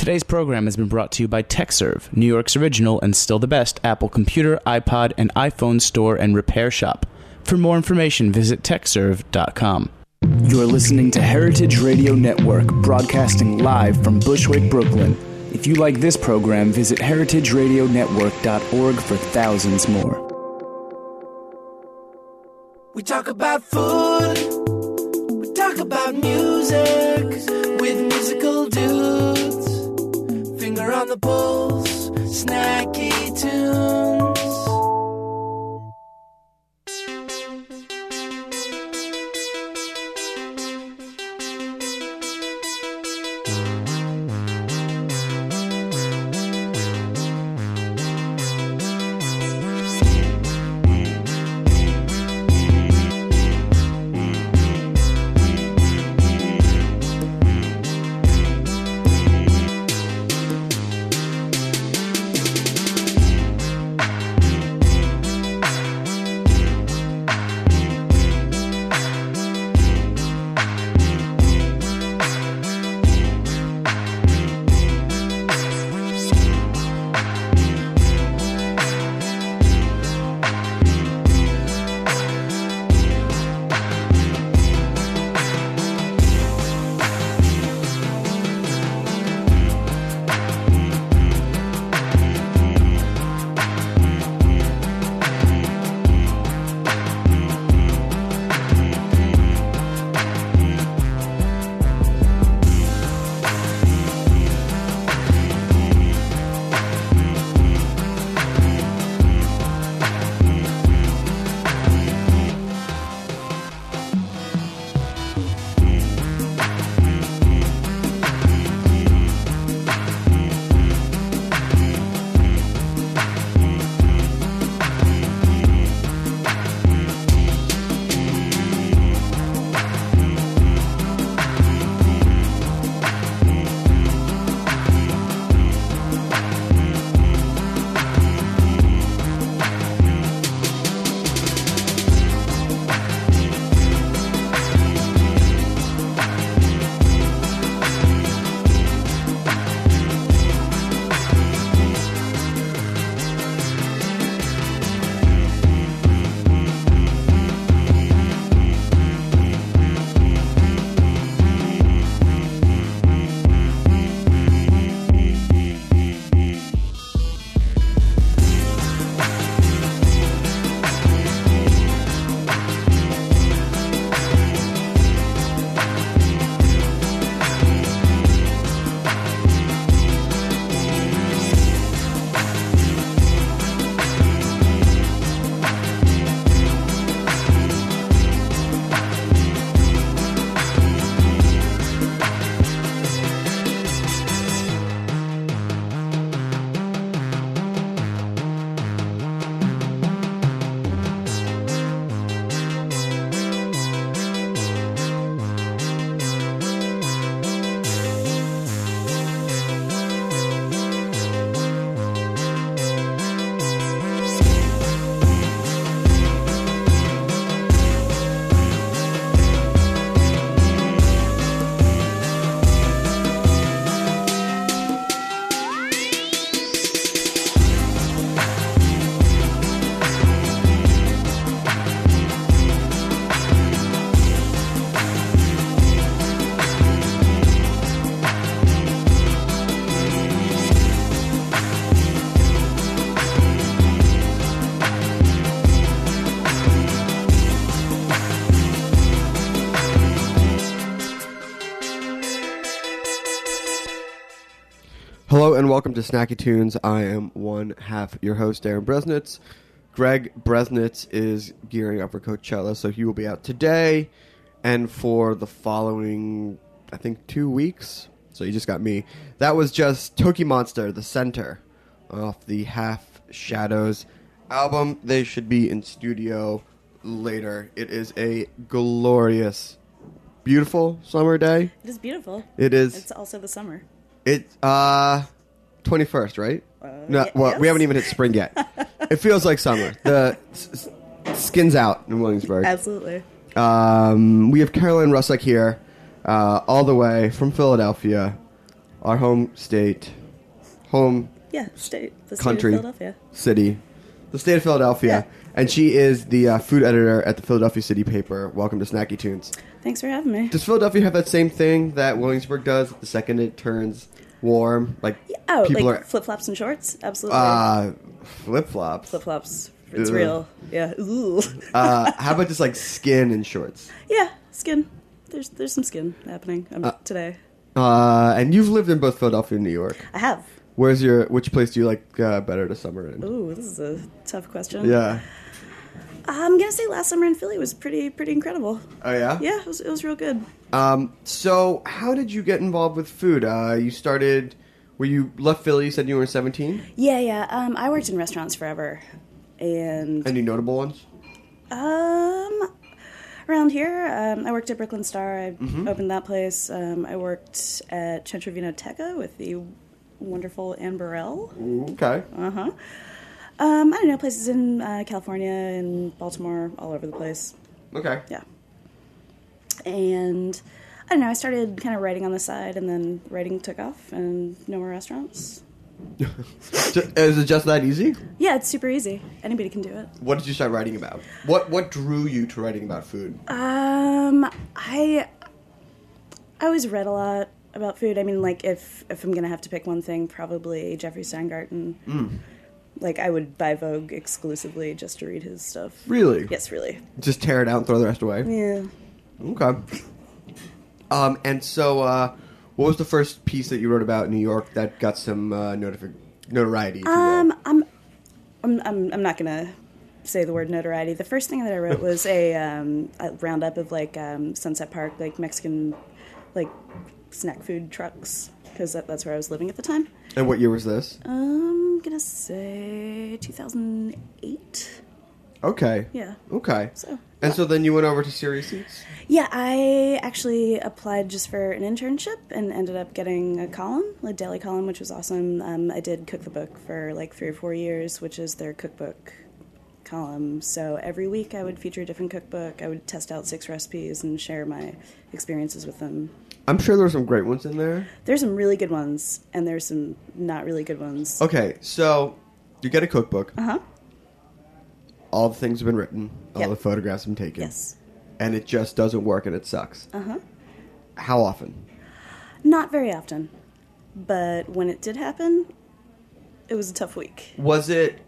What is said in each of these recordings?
Today's program has been brought to you by TechServe, New York's original and still the best Apple computer, iPod, and iPhone store and repair shop. For more information, visit techserve.com. You're listening to Heritage Radio Network, broadcasting live from Bushwick, Brooklyn. If you like this program, visit heritageradionetwork.org for thousands more. We talk about food, we talk about music, with musical dudes, finger on the pulse, snacky tunes. Hello and welcome to Snacky Tunes. I am one half your host, Darren Bresnitz. Greg Bresnitz is gearing up for Coachella, so he will be out today and for the following, I think, 2 weeks. So you just got me. That was just Toki Monster, The Center, off the Half Shadows album. They should be in studio later. It is a glorious, beautiful summer day. It is beautiful. It is. It's also the summer. It's 21st, right? No, well, yes. we haven't even hit spring yet. It feels like summer. The skin's out in Williamsburg. Absolutely. We have Caroline Russick here, all the way from Philadelphia. our home state, home Yeah, state. The state country, of Philadelphia. city, the state of Philadelphia. Yeah. And she is the food editor at the Philadelphia City Paper. Welcome to Snacky Tunes. Thanks for having me. Does Philadelphia have that same thing that Williamsburg does? The second it turns warm, like Oh, people like are flip-flops and shorts? Absolutely. flip-flops. Flip-flops. It's Ugh. real. Yeah. Ooh. How about just like skin and shorts? Yeah, skin. There's some skin happening today. And you've lived in both Philadelphia and New York. I have. Which place do you like better to summer in? Ooh, this is a tough question. Yeah. I'm gonna say last summer in Philly was pretty incredible. Oh yeah. Yeah, it was real good. So how did you get involved with food? You started. Where you left Philly? You said you were 17. Yeah. I worked in restaurants forever, and Any notable ones? around here, I worked at Brooklyn Star. I opened that place. I worked at Centro Vinoteca with the wonderful Anne Burrell. Okay. I don't know, places in California and Baltimore, all over the place. Okay. Yeah. And I don't know, I started kind of writing on the side, and then writing took off, and no more restaurants. Is it just that easy? Yeah, it's super easy. Anybody can do it. What did you start writing about? What drew you to writing about food? I always read a lot about food. I mean, like, if I'm gonna have to pick one thing, probably Jeffrey Steingarten. Like, I would buy Vogue exclusively just to read his stuff. Really? Yes, really. Just tear it out and throw the rest away? Yeah. Okay. And so, what was the first piece that you wrote about in New York that got some notoriety? If you will? I'm not gonna say the word notoriety. The first thing that I wrote was a roundup of like Sunset Park, like Mexican, like snack food trucks, because that's where I was living at the time. And what year was this? I'm gonna say 2008. Okay. Yeah. Okay. So. And so then you went over to Serious Seats? Yeah, I actually applied just for an internship and ended up getting a column, a daily column, which was awesome. I did Cook the Book for like 3 or 4 years, which is their cookbook column. So every week I would feature a different cookbook. I would test out 6 recipes and share my experiences with them. I'm sure there were some great ones in there. There's some really good ones, and there's some not really good ones. Okay, so you get a cookbook. Uh-huh. All the things have been written. All Yep. the photographs have been taken. Yes. And it just doesn't work and it sucks. Uh-huh. How often? Not very often. But when it did happen, it was a tough week. Was it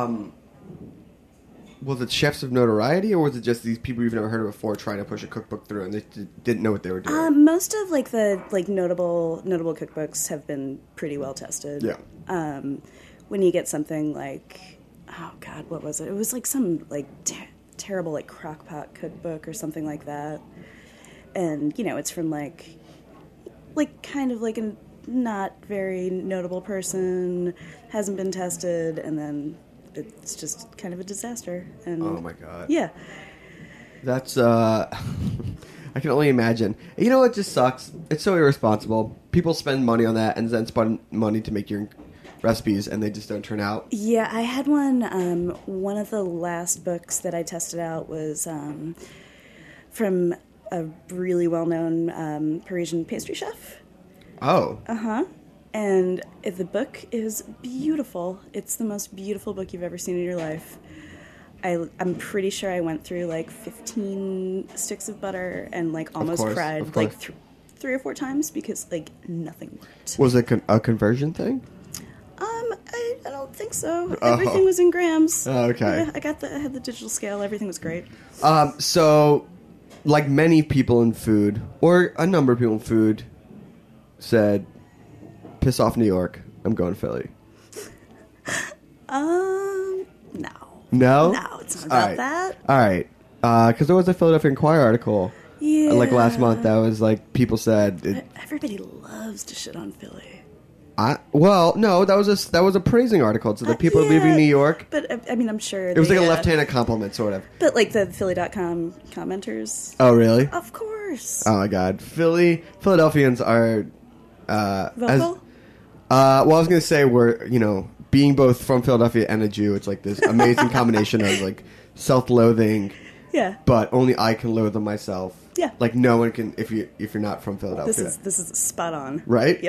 chefs of notoriety, or was it just these people you've never heard of before trying to push a cookbook through and they didn't know what they were doing? Most of like the notable cookbooks have been pretty well tested. Yeah. When you get something like, oh God, what was it? It was like some like terrible like crockpot cookbook or something like that, and it's from like kind of like a not very notable person, hasn't been tested, and then it's just kind of a disaster. And Oh my God. yeah. That's I can only imagine. You know what just sucks? It's so irresponsible. People spend money on that and then spend money to make your recipes and they just don't turn out. Yeah, I had one. One of the last books that I tested out was from a really well-known Parisian pastry chef. Oh. And the book is beautiful. It's the most beautiful book you've ever seen in your life. I'm pretty sure I went through like 15 sticks of butter and like almost cried like 3 or 4 times because like nothing worked. Was it a conversion thing? I don't think so. Everything was in grams. Oh, okay. Yeah, I had the digital scale. Everything was great. So, like many people in food, or a number of people in food, said, "Piss off, New York. I'm going to Philly." No. No? No, it's not about that. All right. Because there was a Philadelphia Inquirer article, Yeah. like last month, that was like people said. Everybody loves to shit on Philly. No, that was a praising article. So the people are leaving New York. But I mean, I'm sure It was like a left-handed compliment, sort of. But like the Philly.com commenters. Oh, really? Of course. Oh my God, Philadelphians are Vocal? I was gonna say we're being both from Philadelphia and a Jew. It's like this amazing combination of like self-loathing, Yeah. but only I can loathe myself. Yeah. Like no one can if you're not from Philadelphia. This is spot on. Right? Yep.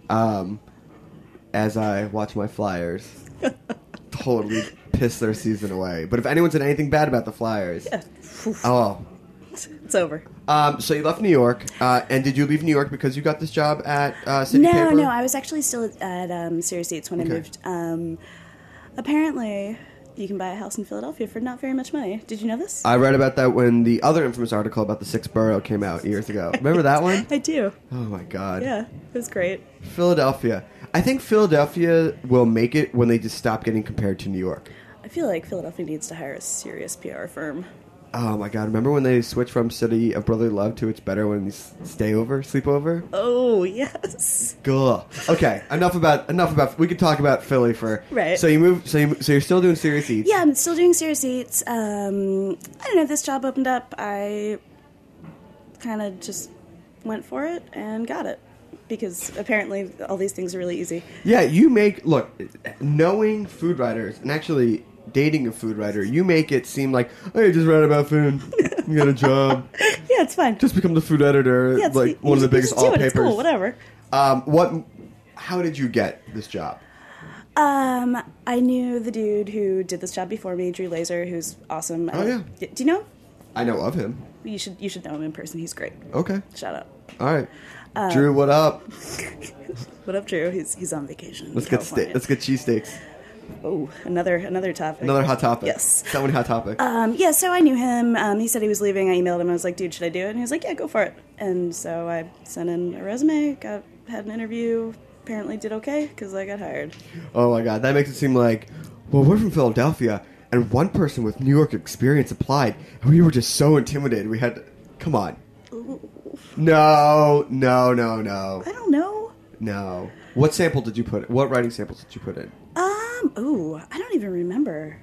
as I watch my Flyers totally piss their season away. But if anyone said anything bad about the Flyers, Yeah. oh. It's over. So you left New York, and did you leave New York because you got this job at City Paper? No, I was actually still at Serious Eats when I moved. Apparently, you can buy a house in Philadelphia for not very much money. Did you know this? I read about that when the other infamous article about the Sixth Borough came out years ago. Remember that one? I do. Oh my god. Yeah, it was great. Philadelphia. I think Philadelphia will make it when they just stop getting compared to New York. I feel like Philadelphia needs to hire a serious PR firm. Oh my god, remember when they switched from City of Brotherly Love to It's Better When You Sleep Over? Oh, yes. Gah. Okay, enough about we could talk about Philly for Right. So you're still doing Serious Eats. Yeah, I'm still doing Serious Eats. I don't know, this job opened up. I kind of just went for it and got it. Because apparently all these things are really easy. Yeah, knowing food writers and actually dating a food writer, you make it seem like, oh, you just write about food, you got a job. Yeah, it's fine. Just become the food editor, Yeah, like one of the biggest all papers. It's cool, whatever. How did you get this job? I knew the dude who did this job before me, Drew Laser, who's awesome. Oh, yeah. Do you know him? I know of him. You should know him in person. He's great. Okay. Shout out. All right. Drew, what up? What up, Drew? He's on vacation. Let's get cheesesteaks. Oh, another topic. Another hot topic. Yes. So many hot topics. Yeah, so I knew him. He said he was leaving. I emailed him. I was like, dude, should I do it? And he was like, yeah, go for it. And so I sent in a resume, had an interview, apparently did okay because I got hired. Oh my god, that makes it seem like, well, we're from Philadelphia, and one person with New York experience applied, and we were just so intimidated. We had to, come on. No. I don't know. No. What sample did you put in? What writing samples did you put in? I don't even remember.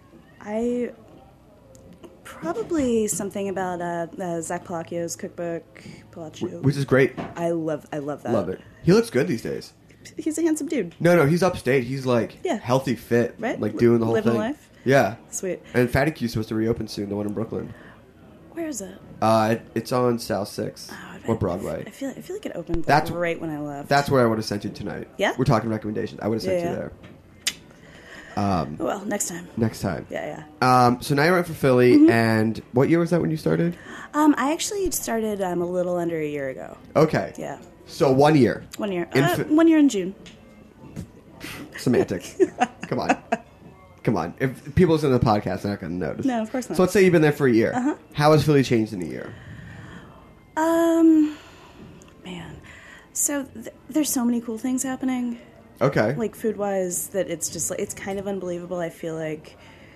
Probably something about Zach Palacchio's cookbook, Palaccio. Which is great. I love that. Love it. He looks good these days. He's a handsome dude. No, he's upstate. He's like Yeah. healthy, fit, Right? like doing the whole Living thing. life. Yeah. Sweet. And Fatty Q's supposed to reopen soon, the one in Brooklyn. Where is it? It's on South 6 or Broadway. I feel like it opened That's- right when I left. That's where I would have sent you tonight. Yeah? We're talking recommendations. I would have sent Yeah, you yeah. there. Well, next time. Next time. Yeah. So now you're in for Philly, Mm-hmm. and what year was that when you started? I actually started a little under a year ago. Okay. Yeah. So 1 year. 1 year. In 1 year in June. Semantics. Come on. If people listen to the podcast, they're not going to notice. No, of course not. So let's say you've been there for a year. Uh-huh. How has Philly changed in a year? Man. So there's so many cool things happening. Okay. Like food-wise, that it's just like it's kind of unbelievable. I feel like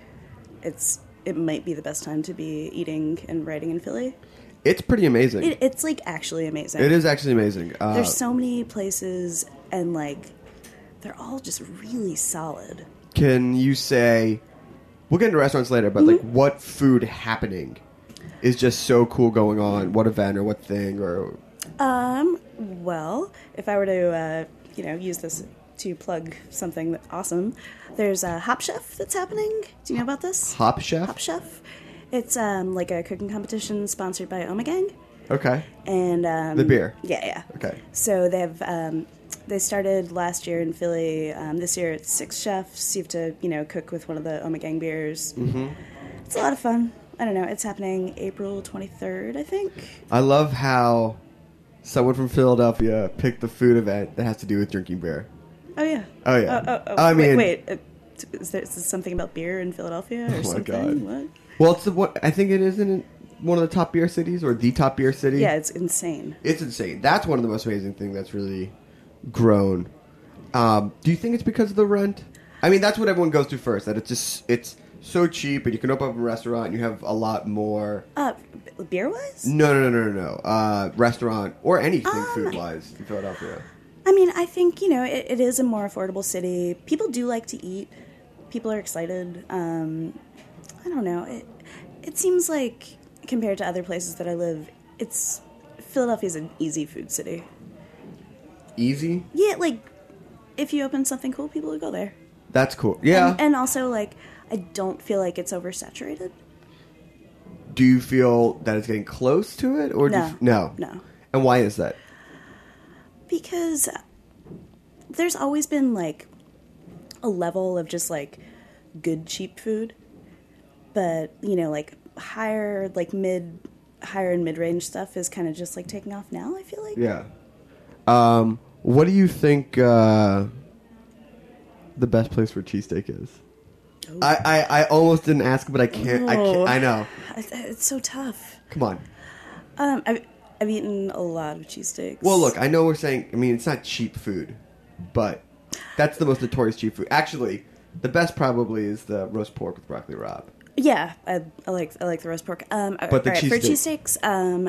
it might be the best time to be eating and writing in Philly. It's pretty amazing. It's like actually amazing. It is actually amazing. There's so many places, and like they're all just really solid. Can you say, we'll get into restaurants later, but like what food happening is just so cool going on? What event or what thing or... Well, if I were to use this to plug something awesome, there's a Hop Chef that's happening. Do you know about this? Hop Chef? Hop Chef. It's like a cooking competition sponsored by Omegang. Okay. And The beer? Yeah. Okay. So they started last year in Philly. This year it's 6 chefs. You have to cook with one of the Omegang beers. Mm-hmm. It's a lot of fun. I don't know. It's happening April 23rd, I think. I love how someone from Philadelphia picked the food event that has to do with drinking beer. Oh yeah. Oh, yeah. Oh, I mean... wait. Is there something about beer in Philadelphia or Oh, my something? God. What? Well, it's I think it is in one of the top beer cities or the top beer city. Yeah, it's insane. It's insane. That's one of the most amazing things that's really grown. Do you think it's because of the rent? I mean, that's what everyone goes to first. That it's so cheap, and you can open up a restaurant, and you have a lot more. Beer wise? No. Restaurant or anything food wise in Philadelphia. I mean, I think it is a more affordable city. People do like to eat. People are excited. I don't know. It seems like compared to other places that I live, Philadelphia's an easy food city. Easy? Yeah, like if you open something cool, people will go there. That's cool. Yeah. And also, like, I don't feel like it's oversaturated. Do you feel that it's getting close to it, or No. no? No. And why is that? Because there's always been like a level of just like good cheap food, but you know, like higher and mid-range stuff is kind of just like taking off now, I feel like. Yeah. What do you think the best place for cheesesteak is? Ooh. I almost didn't ask, but I can't. I know. It's so tough. Come on. I've eaten a lot of cheesesteaks. Well, look, I know we're saying, I mean, it's not cheap food, but that's the most notorious cheap food. Actually, the best probably is the roast pork with broccoli rabe. Yeah, I like the roast pork. But the cheesesteak. For cheesesteaks,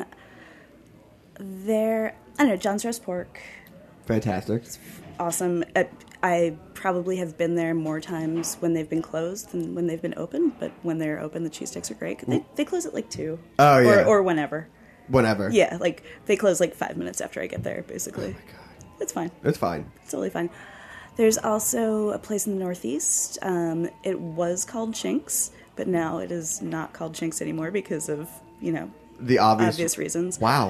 I don't know, John's Roast Pork. Fantastic. Awesome. I probably have been there more times when they've been closed than when they've been open, but when they're open, the cheesesteaks are great. They close at like 2. Oh, yeah. Or whenever. Whenever. Yeah, like they close like 5 minutes after I get there, basically. Oh, my God. It's fine. It's fine. It's totally fine. There's also a place in the Northeast. It was called Chinks, but now it is not called Chinks anymore because of, you know, the obvious reasons. Wow.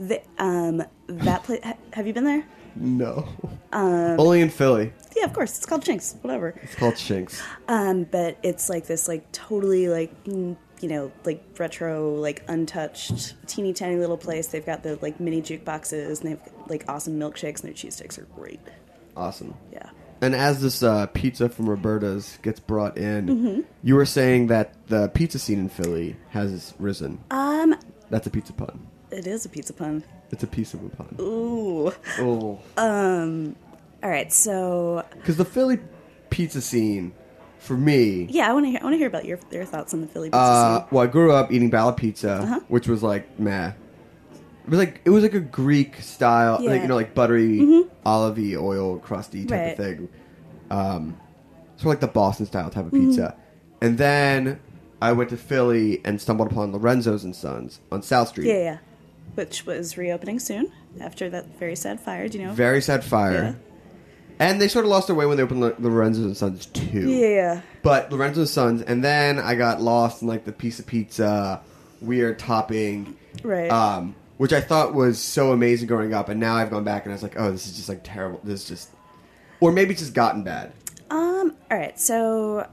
That place, have you been there? No. Only in Philly. Yeah, of course. It's called Chinks. Whatever. It's called Chinks. But it's like this, like totally, like you know, like retro, like untouched, teeny tiny little place. They've got the like mini jukeboxes, and they've like awesome milkshakes, and their cheesesteaks are great. Awesome. Yeah. And as this pizza from Roberta's gets brought in, you were saying that the pizza scene in Philly has risen. That's a pizza pun. It is a pizza pun. It's a piece of a pun. Ooh. Oh. All right, so because the Philly pizza scene, for me, yeah, I want to hear about your thoughts on the Philly pizza scene. Well, I grew up eating bala pizza, which was like meh. It was like a Greek style, Yeah. like, you know, like buttery, olivey, oil, crusty type of thing. Sort of like the Boston style type of pizza. And then I went to Philly and stumbled upon Lorenzo's and Sons on South Street. Yeah. Which was reopening soon after that very sad fire. Do you know? Very sad fire. Yeah. And they sort of lost their way when they opened Lorenzo's and Sons 2. Yeah. But Lorenzo's and Sons, and then I got lost in like the piece of pizza, weird topping. Right. Which I thought was so amazing growing up, and now I've gone back and I was like, oh, this is just like terrible. This is just, or maybe it's just gotten bad. All right, so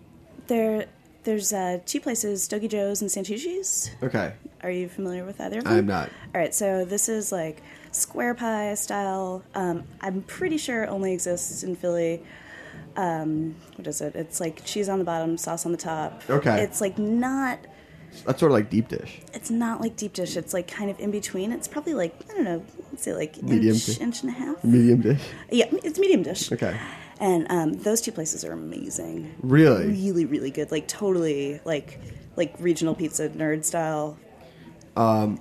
there's 2 places, Stogie Joe's and Santucci's. Okay. Are you familiar with either of them? I'm not. All right, so this is like square pie style. I'm pretty sure it only exists in Philly. What is it? It's like cheese on the bottom, sauce on the top. Okay. It's like not... That's sort of like deep dish. It's not like deep dish. It's like kind of in between. It's probably like, I don't know, let's say like Medium inch and a half. Medium dish. Yeah, it's medium dish. Okay. And those 2 places are amazing. Really? Really, really good. Like totally like regional pizza nerd style. But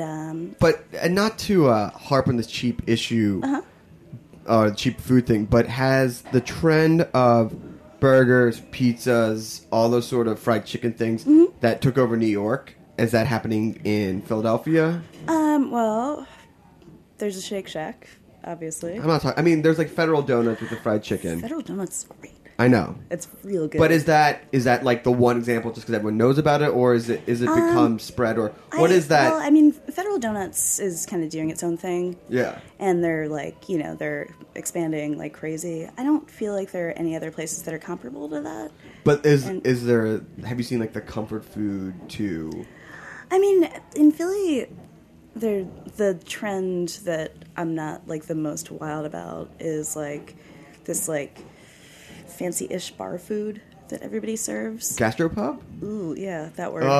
and not to harp on this cheap issue, cheap food thing, but has the trend of burgers, pizzas, all those sort of fried chicken things that took over New York, is that happening in Philadelphia? Well, there's a Shake Shack, obviously. I'm not talking. I mean, there's like Federal Donuts with the fried chicken. Federal Donuts is great. I know. It's real good. But is that like the one example just because everyone knows about it, or is it become spread, or what is that? Well, I mean, Federal Donuts is kind of doing its own thing. Yeah. And they're like, you know, they're expanding like crazy. I don't feel like there are any other places that are comparable to that. But is there? Have you seen like the comfort food too? I mean, in Philly, the trend that I'm not like the most wild about is like this like fancy-ish bar food that everybody serves. Gastropub? Ooh, yeah, that word.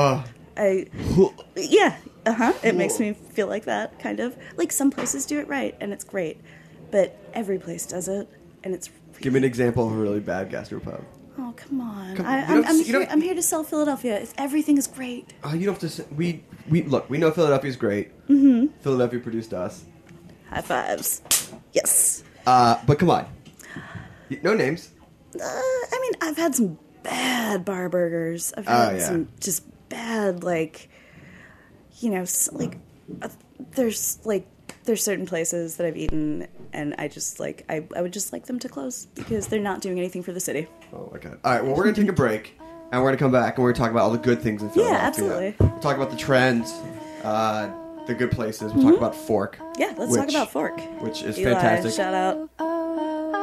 Yeah. It makes me feel like that, kind of. Like, some places do it right, and it's great. But every place does it, and it's really... Give me an example of a really bad gastropub. Oh, come on. You I'm here to sell Philadelphia. Everything is great. You don't have to... We know Philadelphia's great. Mm-hmm. Philadelphia produced us. High fives. Yes. But come on. No names. I mean, I've had some bad bar burgers. I've had some just bad, like, you know, like, there's certain places that I've eaten, and I just, like, I would just like them to close because they're not doing anything for the city. Oh, my God. All right, well, we're going to take a break, and we're going to come back, and we're going to talk about all the good things in Philadelphia. Yeah, absolutely. We'll talk about the trends, the good places. We'll talk about Fork. Yeah, let's talk about Fork. Which is Eli, fantastic. shout out.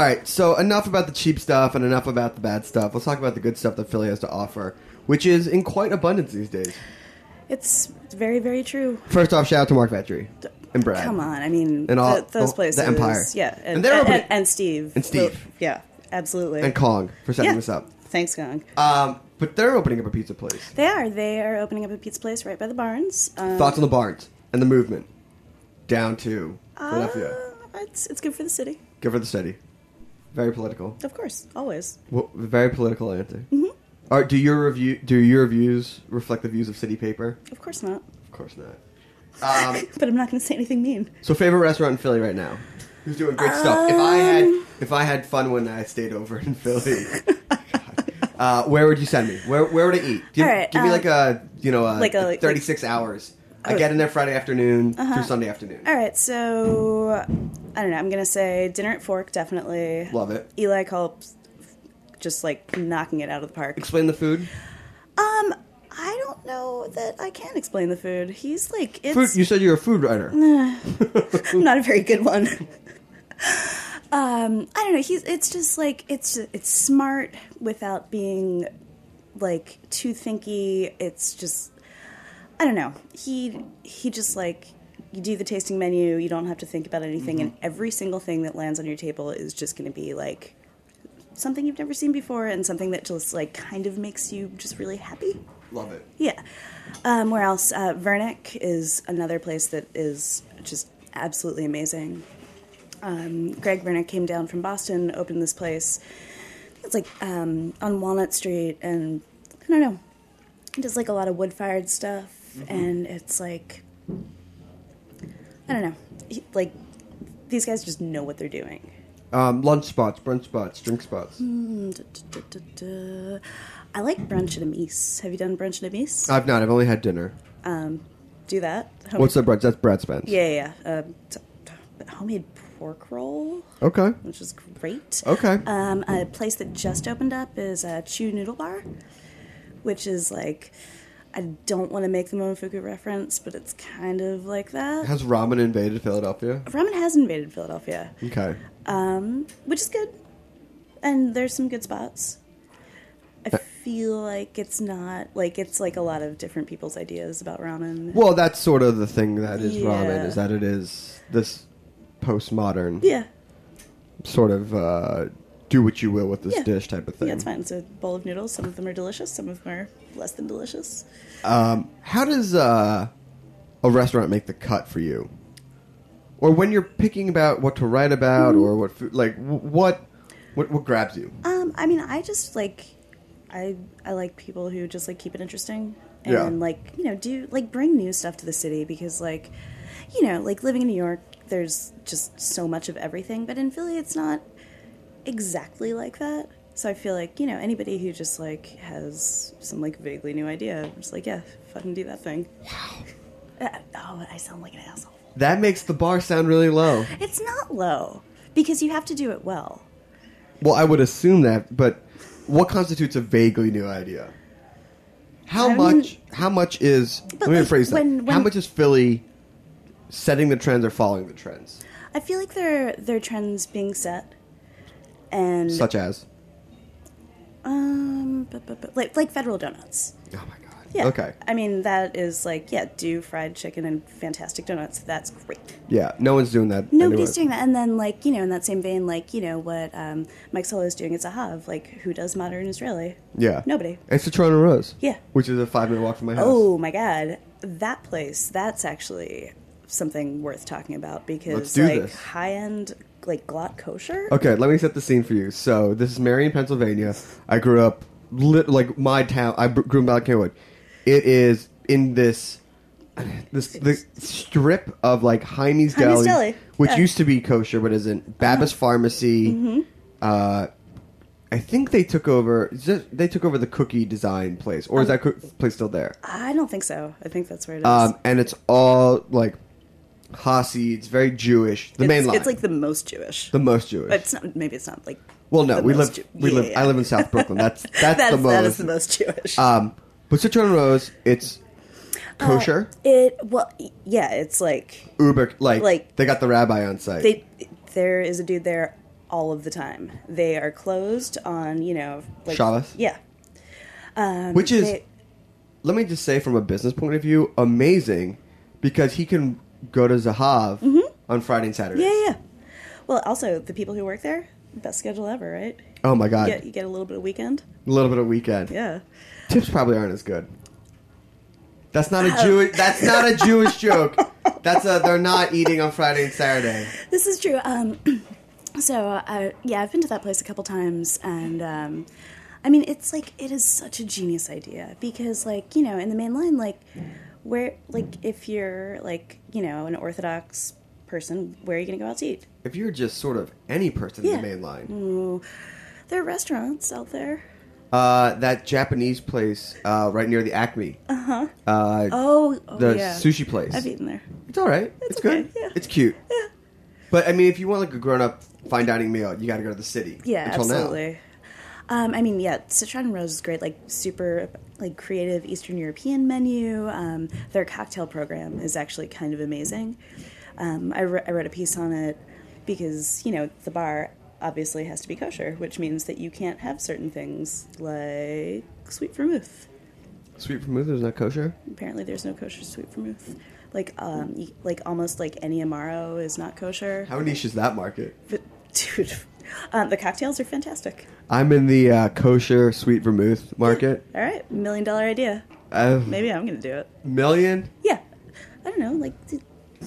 right, so enough about the cheap stuff and enough about the bad stuff. Let's talk about the good stuff that Philly has to offer, which is in quite abundance these days. It's very, very true. First off, shout out to Mark Vetri and Brad. Come on, I mean, And all- those places. the Empire. Yeah, And they're opening- and Steve. And Steve. Yeah, absolutely. And Kong for setting Yeah. this up. Thanks, Gong. But they're opening up a pizza place. They are opening up a pizza place right by the Barns. Thoughts on the Barnes and the movement down to Philadelphia. It's good for the city. Good for the city. Very political. Of course, always. Well, very political answer. Mm-hmm. Do your reviews reflect the views of City Paper? Of course not. Of course not. But I'm not going to say anything mean. So, favorite restaurant in Philly right now? Who's doing great stuff? If I had fun when I stayed over in Philly, God. Where would you send me? Where would I eat? Give me like a 36 hours. I get in there Friday afternoon through Sunday afternoon. All right, so I don't know. I'm going to say dinner at Fork, definitely. Love it. Eli Culp, just like knocking it out of the park. Explain the food. I don't know that I can explain the food. He's like, it's Food. You said you're a food writer. not a very good one. I don't know. It's just like it's smart without being like too thinky. It's just I don't know. He just like you do the tasting menu. You don't have to think about anything, and every single thing that lands on your table is just going to be like something you've never seen before, and something that just like kind of makes you just really happy. Love it. Yeah. Where else? Vernick is another place that is just absolutely amazing. Greg Vernick came down from Boston, opened this place. It's like on Walnut Street, and I don't know. He does like a lot of wood-fired stuff, and it's like I don't know. Like these guys just know what they're doing. Lunch spots, brunch spots, drink spots. I like brunch at Amis. Have you done brunch at Amis? I've not. I've only had dinner. Do that. What's the brunch? That's Brad Spence. Yeah. Homemade pork roll. Okay. Which is great. Okay. A place that just opened up is Chew Noodle Bar, which is like, I don't want to make the Momofuku reference, but it's kind of like that. Has ramen invaded Philadelphia? Ramen has invaded Philadelphia. Okay. Which is good. And there's some good spots. I feel like it's not, like, it's like a lot of different people's ideas about ramen. Well, that's sort of the thing that is Yeah. ramen, is that it is this postmodern Yeah. sort of do what you will with this Yeah. dish type of thing. Yeah, it's fine. It's a bowl of noodles. Some of them are delicious. Some of them are less than delicious. How does a restaurant make the cut for you? Or when you're picking about what to write about or what food, like what grabs you? I mean, I just like, I like people who just like keep it interesting and Yeah. like, you know, do like bring new stuff to the city because like, you know, like living in New York, there's just so much of everything, but in Philly, it's not exactly like that. So I feel like, you know, anybody who just like has some like vaguely new idea, I'm just like, yeah, fucking do that thing. Wow. Oh, I sound like an asshole. That makes the bar sound really low. It's not low because you have to do it well. Well, I would assume that, but what constitutes a vaguely new idea? How much is, let me like, rephrase that. when- How much is Philly setting the trends or following the trends? I feel like there are trends being set, and Such as? like Federal Donuts. Oh my god. Yeah. Okay. I mean, that is like, yeah, do fried chicken and fantastic donuts. That's great. Yeah, no one's doing that. Nobody's anywhere. doing that. And then, like, you know, in that same vein, like, you know, what Mike Solo is doing at Zahav. Like, who does modern Israeli? Yeah. Nobody. And Citron and Rose. Yeah. Which is a 5-minute walk from my house. Oh, my God. That place, that's actually something worth talking about because, Let's do like, this. high-end, like, glot kosher? Okay, let me set the scene for you. So, this is Marion, Pennsylvania. I grew up, like, my town. I grew up in Kenwood. It is in the strip of, like, Jaime's Deli. Which Yeah. used to be kosher, but isn't. Babba's Pharmacy. Mm-hmm. I think they took over. They took over the cookie design place, or is that place still there? I don't think so. I think that's where it is. And it's all like Hasids, very Jewish. The main line. It's like the most Jewish. The most Jewish. It's not, maybe it's not like. Well, no, the we most live. Yeah. I live in South Brooklyn. That's That the is- most. that is the most Jewish. But Citron and Rose, it's kosher. Yeah, it's like Uber, like like- they got the rabbi on site. there is a dude there all of the time. They are closed on, like Shabbos? Yeah. Which is, they- let me just say from a business point of view, amazing, because he can go to Zahav on Friday and Saturday. yeah. Well, also the people who work there, best schedule ever, right? Oh my God. You get a little bit of weekend. A little bit of weekend. Yeah. Tips probably aren't as good. That's not a Jewish. That's not a Jewish joke. They're not eating on Friday and Saturday. This is true. So I've been to that place a couple times, and I mean, it is such a genius idea because, in the main line, if you're an Orthodox person, where are you going to go out to eat? If you're just sort of any person in the main line, Ooh, there are restaurants out there. that Japanese place right near the Acme. Oh, The yeah. sushi place. I've eaten there. It's all right. It's okay, good. yeah. It's cute. Yeah. But I mean, if you want a grown-up fine dining meal, you got to go to the city. Yeah, Until absolutely. Citron and Rose is great. Super creative Eastern European menu. Their cocktail program is actually kind of amazing. I wrote a piece on it because the bar obviously has to be kosher, which means that you can't have certain things like sweet vermouth. Sweet vermouth is not kosher. Apparently, there's no kosher sweet vermouth. Almost like any Amaro is not kosher. How niche is that market? But dude, the cocktails are fantastic. I'm in the kosher sweet vermouth market. All right, $1 million idea. Maybe I'm gonna do it. Million? Yeah, I don't know, the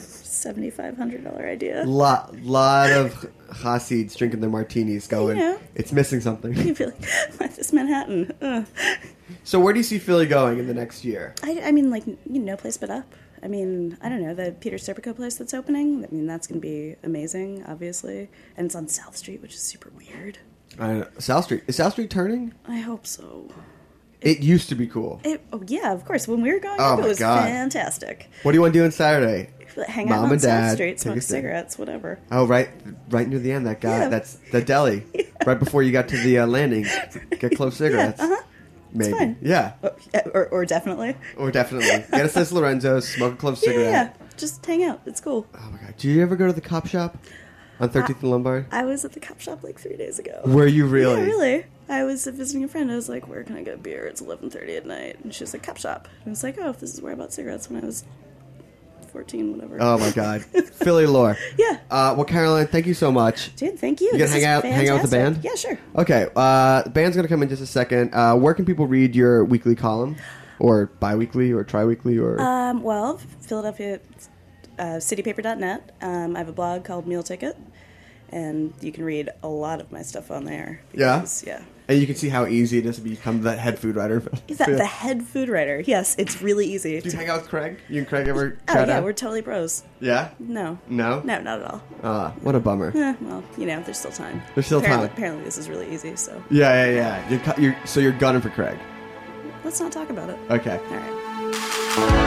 $7,500 idea. Lot of Hasids drinking their martinis going, Yeah. it's missing something. You'd be like, this Manhattan. Ugh. So where do you see Philly going in the next year? I mean, no place but up. I mean, I don't know, the Peter Serpico place that's opening. I mean, that's going to be amazing, obviously. And it's on South Street, which is super weird. South Street. Is South Street turning? I hope so. It used to be cool. Yeah, of course. When we were going Oh up, it my was God. fantastic. What do you want to do on Saturday? Hang out Mom on and South Dad, Street, take a smoke stick. cigarettes, whatever. Oh, right near the end. That guy. Yeah. That's the deli. Right before you got to the landing. Get clove cigarettes. Maybe. fine. Yeah. Or definitely. Or definitely. Get a Sis Lorenzo's, smoke a clove cigarette. Yeah. Just hang out. It's cool. Oh my God. Do you ever go to the cop shop on 13th and Lombard? I was at the cop shop 3 days ago. Were you really? Yeah, really. I was visiting a friend. I was like, where can I get a beer? It's 11:30 at night. And she was like, cop shop. And I was like, oh, this is where I bought cigarettes when I was 14, whatever. Oh my God. Philly lore. Yeah. Well, Caroline, thank you so much. Dude, thank you. You gonna This hang is out with the fantastic. band? Yeah, sure. Okay. The band's going to come in just a second. Where can people read your weekly column? Or bi-weekly or tri-weekly or... Well, Philadelphia, citypaper.net. I have a blog called Meal Ticket. And you can read a lot of my stuff on there. Because, yeah. And you can see how easy it is to become the head food writer. Is that the head food writer? Yes, it's really easy. Do you hang out with Craig? You and Craig ever Oh, chat yeah, out? we're totally bros. Yeah? No. No? No, not at all. What a bummer. Well, there's still time. There's still apparently, time. Apparently this is really easy, so Yeah. So you're gunning for Craig. let's not talk about it. Okay. All right.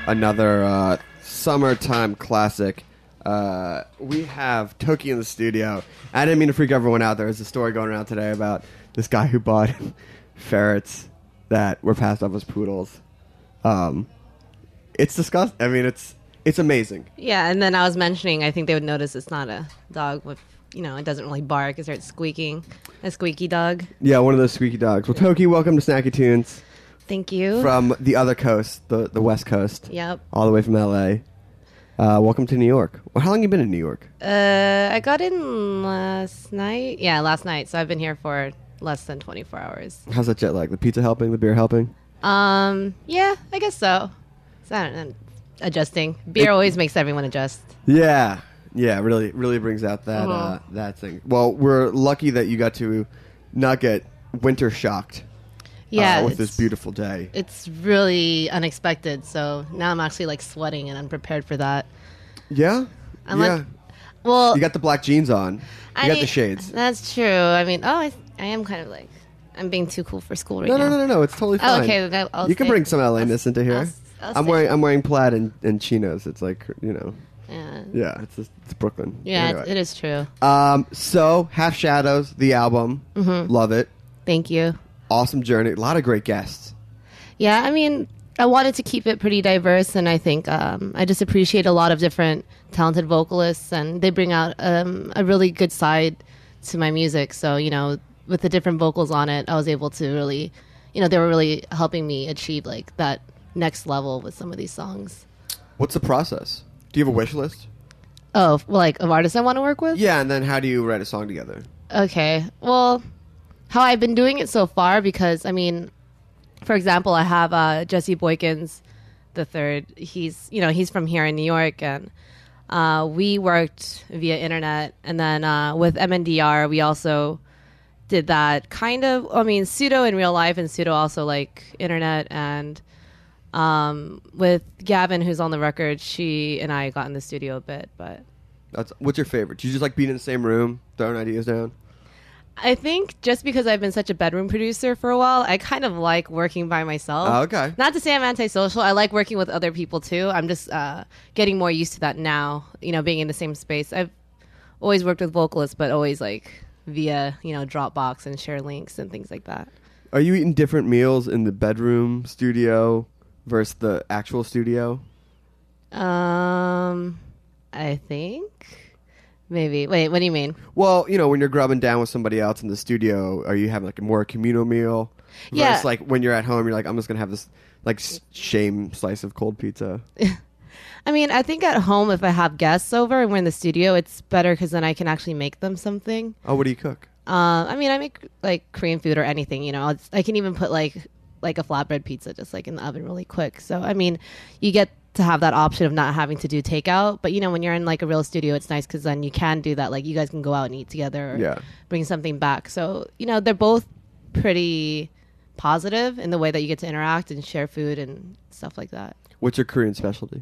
another summertime classic. We have Toki in the studio. I didn't mean to freak everyone out. There was a story going around today about this guy who bought ferrets that were passed off as poodles. It's disgusting. I mean, it's amazing. Yeah, and then I was mentioning, I think they would notice it's not a dog with, it doesn't really bark. It starts squeaking. A squeaky dog. Yeah, one of those squeaky dogs. Well, Toki, welcome to Snacky Tunes. Thank you. From the other coast, the West Coast. Yep. All the way from L.A. Welcome to New York. Well, how long have you been in New York? I got in last night. Yeah, last night. So I've been here for less than 24 hours. How's that jet lag? The pizza helping? The beer helping? Yeah, I guess so. So I don't know, adjusting. Beer always makes everyone adjust. Yeah. Yeah, really brings out that that thing. Well, we're lucky that you got to not get winter shocked. Yeah, with this beautiful day. It's really unexpected. So now I'm actually like sweating and I'm prepared for that. Yeah? Well, you got the black jeans on. You got the shades. That's true. I mean, I am kind of like, I'm being too cool for school right now. No. It's totally fine. Oh, okay, then you can bring some LA-ness into here. I'm wearing plaid and chinos. It's like, Yeah, it's Brooklyn. Yeah, anyway. it is true. So Half Shadows, the album, love it. Thank you. Awesome journey. A lot of great guests. Yeah, I mean, I wanted to keep it pretty diverse, and I think I just appreciate a lot of different talented vocalists, and they bring out a really good side to my music. So, with the different vocals on it, I was able to really, they were really helping me achieve like that next level with some of these songs. What's the process? Do you have a wish list? Oh, like of artists I want to work with? Yeah, and then how do you write a song together? Okay, well, how I've been doing it so far, because I mean, for example, I have Jesse Boykins the third. He's from here in New York, and we worked via internet, and then with MNDR we also did that kind of. I mean, pseudo in real life and pseudo also like internet, and with Gavin, who's on the record, she and I got in the studio a bit. But what's your favorite? Do you just like being in the same room, throwing ideas down? I think just because I've been such a bedroom producer for a while, I kind of like working by myself. Oh, okay. Not to say I'm antisocial. I like working with other people too. I'm just getting more used to that now, being in the same space. I've always worked with vocalists, but always like via, Dropbox and share links and things like that. Are you eating different meals in the bedroom studio versus the actual studio? I think... Maybe. Wait, what do you mean? Well, when you're grubbing down with somebody else in the studio, are you having like a more communal meal? Yeah. Versus like when you're at home, you're like, I'm just going to have this like shame slice of cold pizza. I mean, I think at home, if I have guests over and we're in the studio, it's better because then I can actually make them something. Oh, what do you cook? I mean, I make like Korean food or anything, I can even put like a flatbread pizza just like in the oven really quick. So, I mean, you get to have that option of not having to do takeout, but when you're in like a real studio, it's nice because then you can do that. Like you guys can go out and eat together or bring something back. So they're both pretty positive in the way that you get to interact and share food and stuff like that. What's your Korean specialty?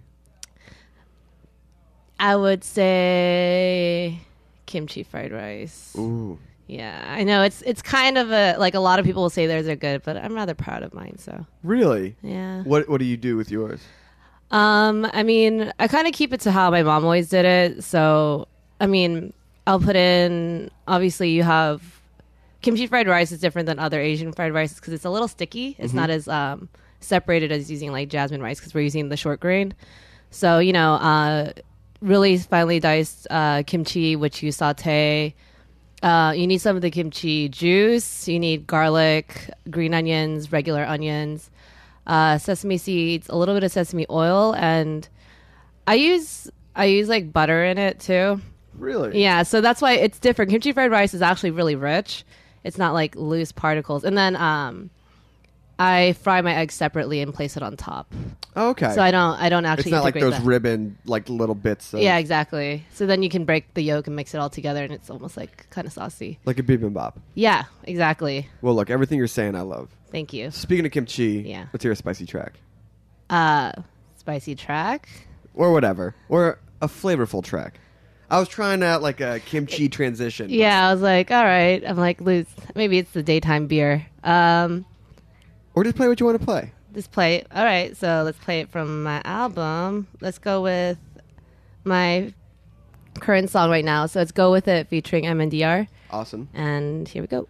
I would say kimchi fried rice. Ooh. Yeah, I know it's kind of a lot of people will say theirs are good, but I'm rather proud of mine. So really, yeah. What do you do with yours? I mean, I kind of keep it to how my mom always did it. So, I mean, I'll put in, obviously you have kimchi fried rice is different than other Asian fried rices because it's a little sticky. It's not as separated as using like jasmine rice because we're using the short grain. So, really finely diced kimchi, which you saute. You need some of the kimchi juice. You need garlic, green onions, regular onions. Sesame seeds, a little bit of sesame oil, and I use like butter in it too. Really? Yeah, so that's why it's different. Kimchi fried rice is actually really rich. It's not like loose particles. And then I fry my eggs separately and place it on top. Oh, okay. So I don't actually. It's not like those that. ribbon like little bits. Yeah, exactly. So then you can break the yolk and mix it all together, and it's almost like kind of saucy. Like a bibimbap. Yeah, exactly. Well, look, everything you're saying, I love. Thank you. Speaking of kimchi, Yeah. let's hear a spicy track. Spicy track? Or whatever. Or a flavorful track. I was trying out like a kimchi transition. Yeah, I was like, all right. I'm like, maybe it's the daytime beer. Or just play what you want to play. Let's play it. All right, so let's play it from my album. Let's go with my current song right now. So let's Go With It featuring MNDR. Awesome. And here we go.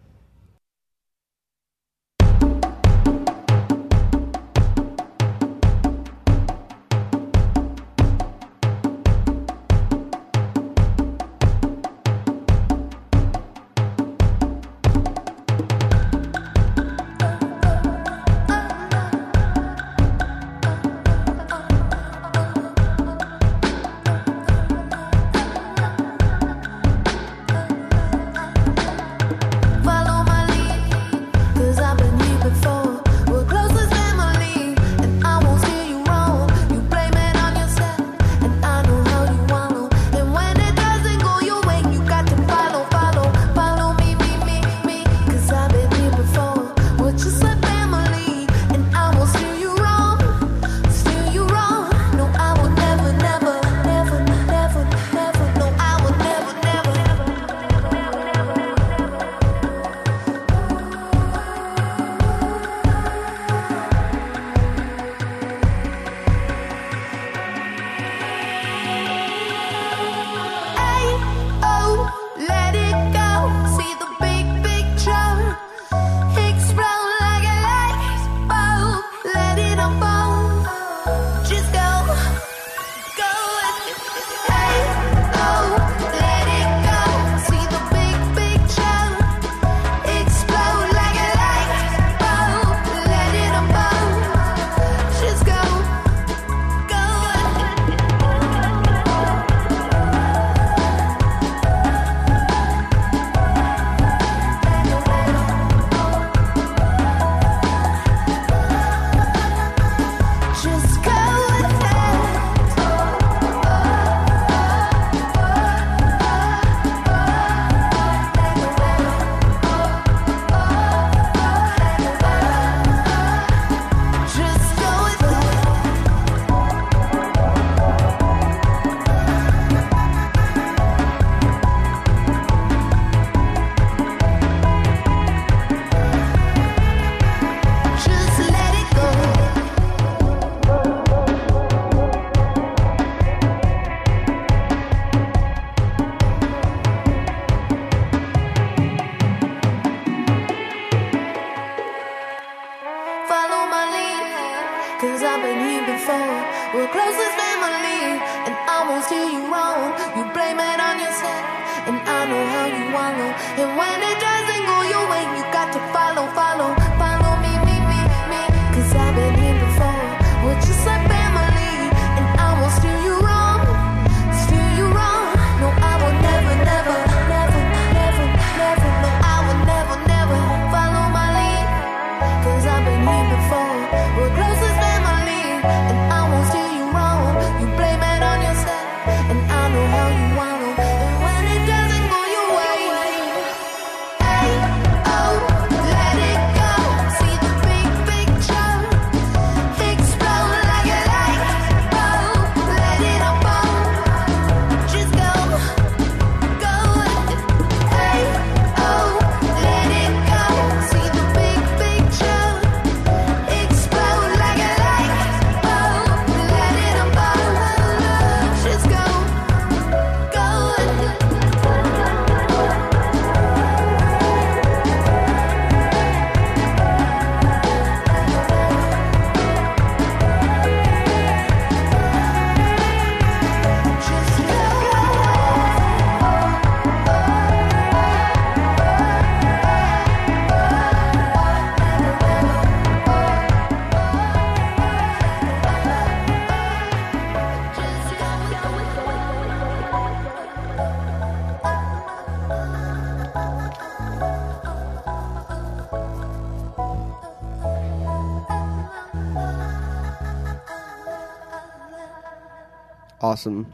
Awesome.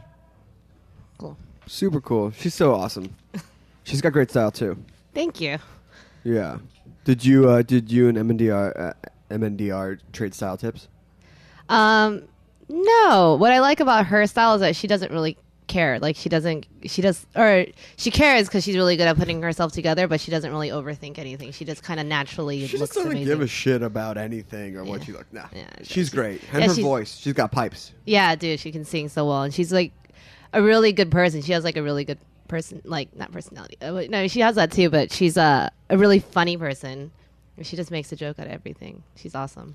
Cool. Super cool. She's so awesome. She's got great style too. Thank you. Yeah. Did you and MNDR trade style tips? No. What I like about her style is that she doesn't really care. Like she cares because she's really good at putting herself together, but she doesn't really overthink anything. She just kind of naturally She looks just doesn't amazing. give a shit about anything or what Yeah. she looks. Nah, Yeah, she's great. And yeah, her she's- voice, she's got pipes. Yeah, dude, she can sing so well, and she's like a really good person. She has like a really good person, like not personality. No, she has that too, but she's a really funny person. She just makes a joke out of everything. She's awesome.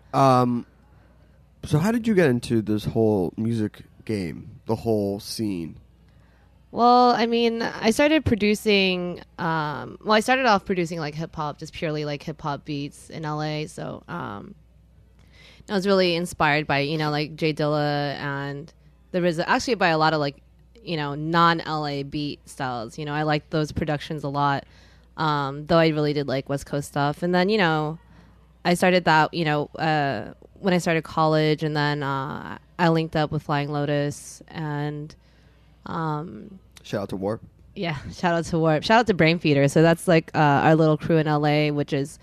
So how did you get into this whole music game, the whole scene? Well, I mean, I started producing. I started off producing like hip hop, just purely like hip hop beats in LA. So I was really inspired by like Jay Dilla, and there was actually by a lot of like non LA beat styles. I liked those productions a lot. Though I really did like West Coast stuff, and then I started that when I started college, and then I linked up with Flying Lotus and. Shout out to Warp. Yeah, shout out to Warp. Shout out to Brainfeeder. So that's like our little crew in LA, which is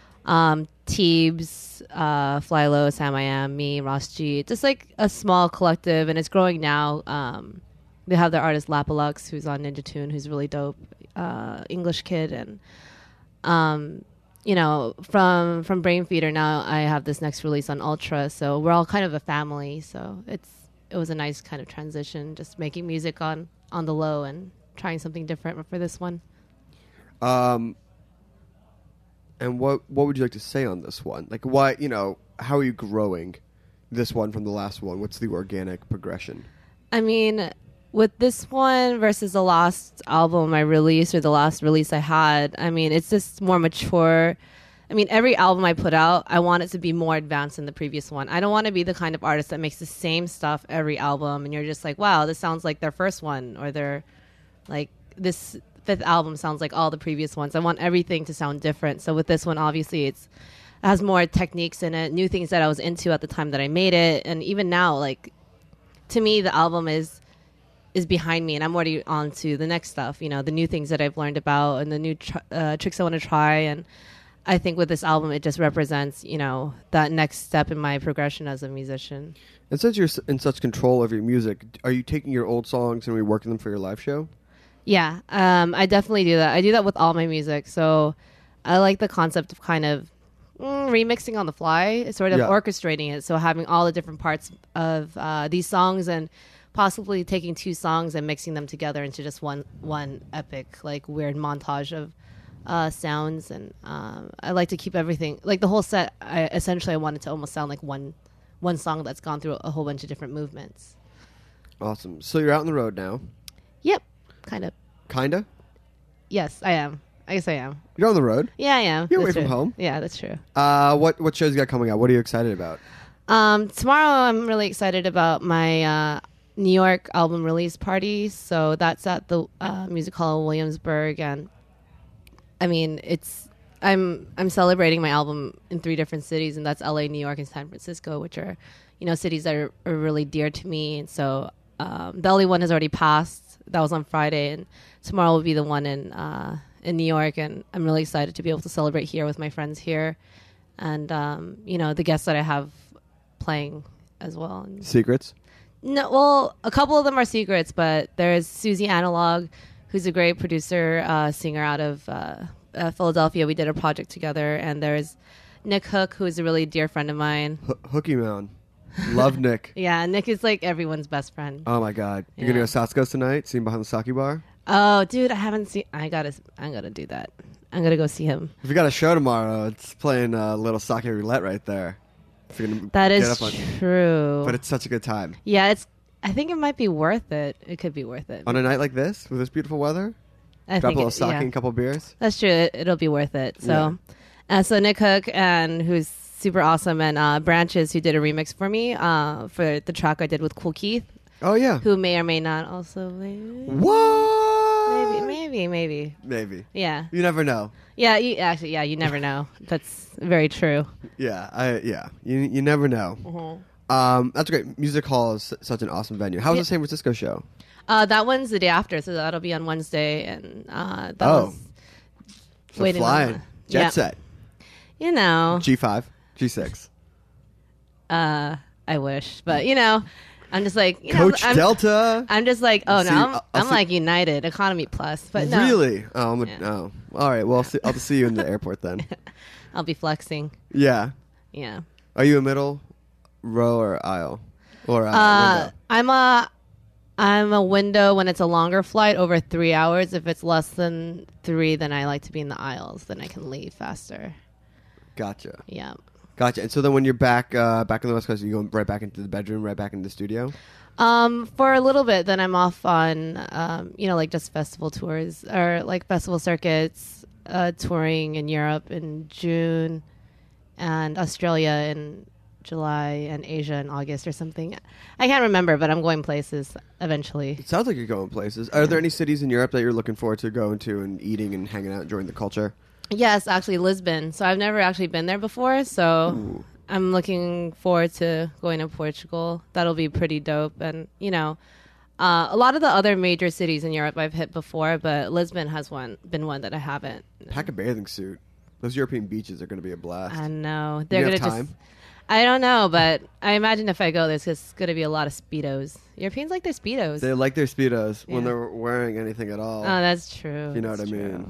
Teebs, Flylo, Sam I Am, me, Ross G. Just like a small collective, and it's growing now. They have their artist Lapalux, who's on Ninja Tune, who's really dope, English kid, and from Brainfeeder now I have this next release on Ultra. So we're all kind of a family. So it was a nice kind of transition, just making music on the low and trying something different for this one. And what would you like to say on this one? Like, why, how are you growing this one from the last one? What's the organic progression? I mean, with this one versus the last album I released or the last release I had, I mean, it's just more mature. I mean, every album I put out, I want it to be more advanced than the previous one. I don't want to be the kind of artist that makes the same stuff every album, and you're just like, wow, this sounds like their first one, or their, like, this fifth album sounds like all the previous ones. I want everything to sound different. So with this one, obviously, it has more techniques in it, new things that I was into at the time that I made it, and even now, like, to me, the album is behind me, and I'm already on to the next stuff, the new things that I've learned about, and the new tricks I want to try, and I think with this album, it just represents, that next step in my progression as a musician. And since you're in such control of your music, are you taking your old songs and reworking them for your live show? Yeah, I definitely do that. I do that with all my music. So I like the concept of kind of remixing on the fly, sort of orchestrating it. So having all the different parts of these songs and possibly taking two songs and mixing them together into just one epic, like, weird montage of sounds. And I like to keep everything, like the whole set, I wanted to almost sound like one song that's gone through a whole bunch of different movements. Awesome. So you're out on the road now? Yep, kind of. Kinda? Yes, I am. I guess I am. You're on the road? Yeah, I am. You're That's away from true. home? Yeah, that's true. What shows you got coming out? What are you excited about? Tomorrow I'm really excited about my New York album release party. So that's at the Music Hall in Williamsburg, and I mean, I'm celebrating my album in 3 different cities, and that's LA, New York, and San Francisco, which are cities that are really dear to me. And so the LA one has already passed. That was on Friday, and tomorrow will be the one in New York, and I'm really excited to be able to celebrate here with my friends here, and the guests that I have playing as well. And Secrets? no, well, a couple of them are secrets, but there's Susie Analog, who's a great producer, singer out of Philadelphia. We did a project together, and there's Nick Hook, who is a really dear friend of mine. Hooky Man. Love Nick. Yeah, Nick is like everyone's best friend. Oh my God. You're gonna go to Satsuko's tonight? See him behind the sake bar? Oh, dude, I haven't seen. I'm gonna do that. I'm gonna go see him. If you got a show tomorrow, it's playing a little sake roulette right there. If you're gonna That get is up on- true. But it's such a good time. Yeah, I think it might be worth it. It could be worth it. On a night like this, with this beautiful weather, I drop a think little sake yeah. and a couple beers. That's true. It'll be worth it. So, so Nick Hook, and who's super awesome, and Branches, who did a remix for me for the track I did with Cool Keith, Oh yeah. who may or may not also. What? Maybe. Yeah. You never know. Yeah. You never know. That's very true. Yeah. You never know. That's great. Music Hall is such an awesome venue. How was the San Francisco show? That one's the day after, so that'll be on Wednesday, and that was So waiting flying. on. Jet set. G5, G5, G6. I wish, but I'm just like, Coach Delta. I'm just like, oh See, no, I'll I'm see- like United Economy Plus, but no, Really? Oh, Yeah. no. All right. Well, I'll see you in the airport then. I'll be flexing. Yeah. Yeah. Are you a middle row or aisle or window? I'm a window when it's a longer flight over 3 hours. If it's less than 3, then I like to be in the aisles. Then I can leave faster. Gotcha. Yeah. Gotcha. And so then when you're back on the West Coast, you go right back into the bedroom, right back into the studio? For a little bit, then I'm off on, like just festival tours or like festival circuits, touring in Europe in June and Australia in July and Asia in August or something. I can't remember, but I'm going places eventually. It sounds like you're going places. Are there any cities in Europe that you're looking forward to going to and eating and hanging out, enjoying the culture? Yes, actually Lisbon. So I've never actually been there before. So Ooh. I'm looking forward to going to Portugal. That'll be pretty dope. And, a lot of the other major cities in Europe I've hit before, but Lisbon has been one that I haven't. Pack a bathing suit. Those European beaches are going to be a blast. I know. You They're have going to time? just... I don't know, but I imagine if I go, there's just going to be a lot of Speedos. Europeans like their Speedos. They like their Speedos when Yeah. they're wearing anything at all. Oh, that's true. You know That's what I true. mean?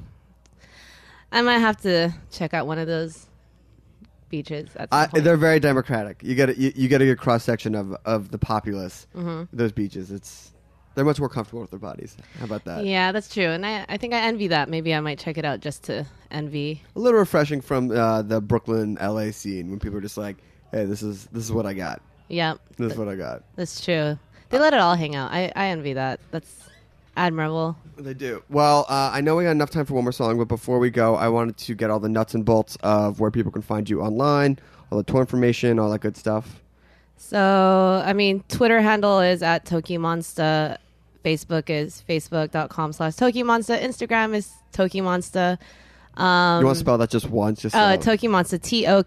I might have to check out one of those beaches at some point. They're very democratic. You get a good cross section of the populace. Mm-hmm. Those beaches, they're much more comfortable with their bodies. How about that? Yeah, that's true. And I think I envy that. Maybe I might check it out just to envy. A little refreshing from the Brooklyn, LA scene when people are just like, "Hey, this is what I got. Yeah, This is what I got." that's true. They let it all hang out. I envy that. That's admirable. They do. Well, I know we got enough time for one more song, but before we go, I wanted to get all the nuts and bolts of where people can find you online, all the tour information, all that good stuff. So, Twitter handle is at Tokimonsta. Facebook is facebook.com/Tokimonsta. Instagram is Tokimonsta. You want to spell that just once? Just Tokimonsta,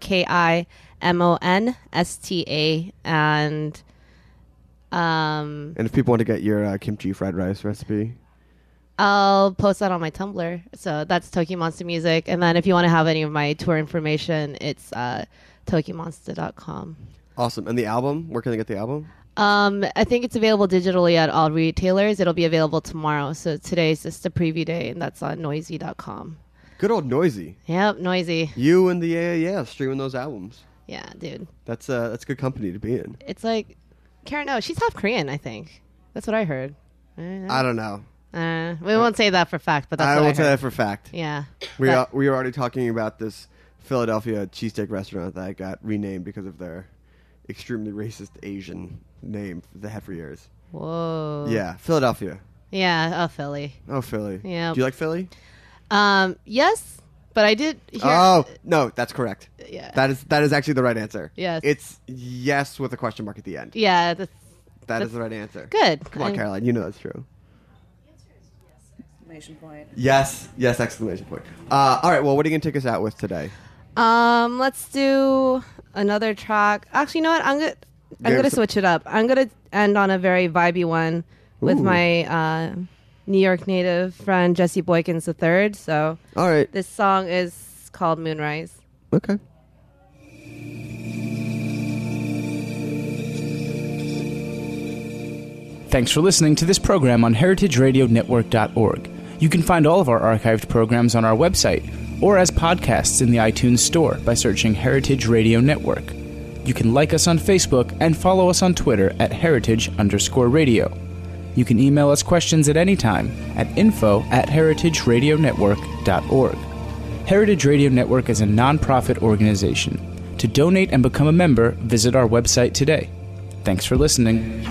TOKIMONSTA. And and if people want to get your kimchi fried rice recipe, I'll post that on my Tumblr. So that's Tokimonsta Music. And then if you want to have any of my tour information, it's Tokimonsta.com. awesome. And the album, where can they get the album? I think it's available digitally at all retailers. It'll be available tomorrow. So today's just a preview day, and that's on noisy.com. Good old Noisy. Yep, Noisy. You and the yeah streaming those albums. Yeah, dude. That's good company to be in. It's like, Karen, no, she's half Korean, I think. That's what I heard. I don't know. We won't say that for fact, but that's I what I won't say heard. that for fact. Yeah. We That- were already talking about this Philadelphia cheesesteak restaurant that got renamed because of their extremely racist Asian name they had for years. Whoa. Yeah, Philadelphia. Yeah, Philly. Oh, Philly. Yeah. Do you like Philly? Yes, but I did hear... Oh, no, that's correct. Yeah. That is actually the right answer. Yes. It's yes with a question mark at the end. Yeah, That is the right answer. good. Come on, Caroline. You know that's true. Exclamation point. Yes. Yes, exclamation point. All right, well, what are you going to take us out with today? Let's do another track. Actually, you know what? I'm gonna switch it up. I'm gonna end on a very vibey one with Ooh. my New York native friend Jesse Boykins III. So All right. this song is called Moonrise. Okay. Thanks for listening to this program on heritageradionetwork.org. You can find all of our archived programs on our website or as podcasts in the iTunes Store by searching Heritage Radio Network. You can like us on Facebook and follow us on Twitter at heritage_radio. You can email us questions at any time at info@heritageradionetwork.org. Heritage Radio Network is a non-profit organization. To donate and become a member, visit our website today. Thanks for listening.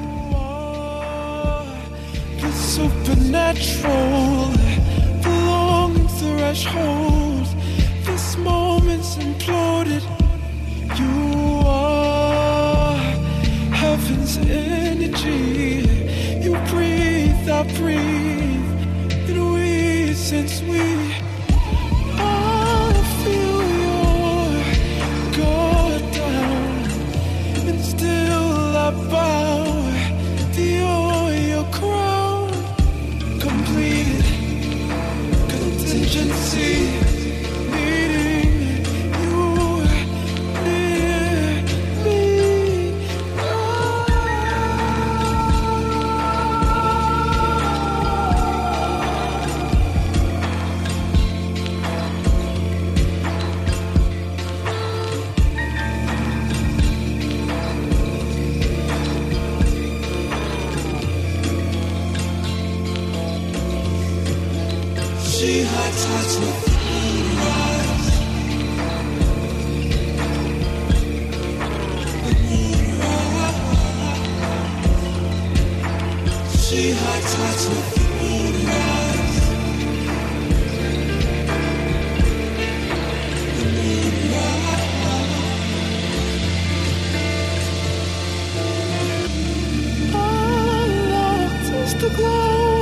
You're supernatural, the long threshold. This moment's imploded. You are heaven's energy. You breathe, I breathe, and we sense we all feel your guard down, and still I bow to your crown. Completed contingency, needing you near me. Oh. See high tides with the moonrise. The moonrise. See high tides with the moonrise. The moonrise. All lost is the glow.